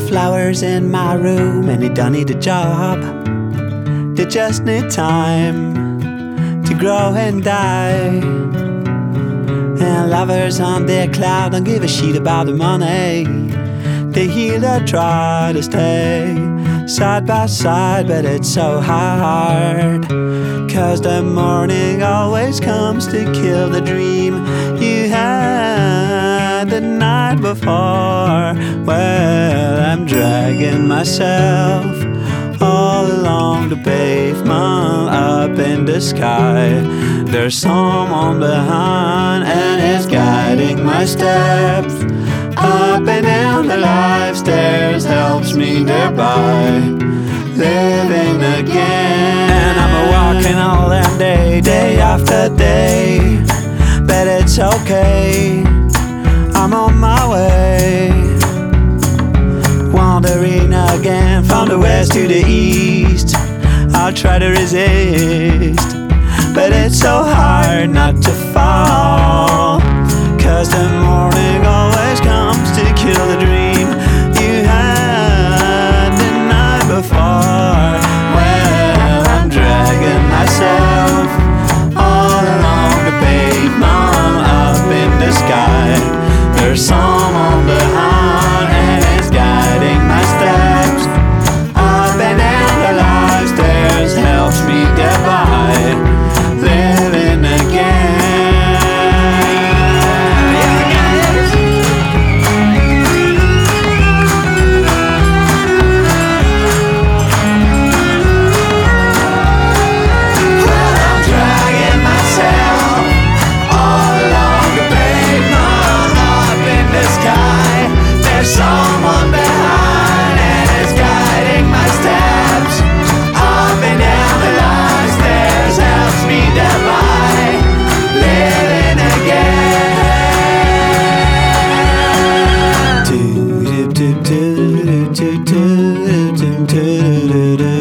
flowers in my room and they don't need a job. They just need time to grow and die. And lovers on their cloud don't give a shit about the money. They heal or try to stay side by side, but it's so hard, 'cause the morning always comes to kill the dream you had the night before. Well, I'm dragging myself all along the pavement, up in the sky. There's someone behind and it's guiding my steps. Up and down the life stairs helps me thereby living again. And I'm walking all that day, day after day, but it's okay, I'm on my way. Wandering again from the west to the east, I'll try to resist, but it's so hard not to fall, 'cause the morning always comes to kill the dream you had the night before. Well, I'm dragging myself all along the pavement, up in the sky. There's someone behind and it's guiding my steps. Up and down the life stairs helps me get by, living again. Someone behind and it's guiding my steps. Up and down the life stairs helps me get by, living again.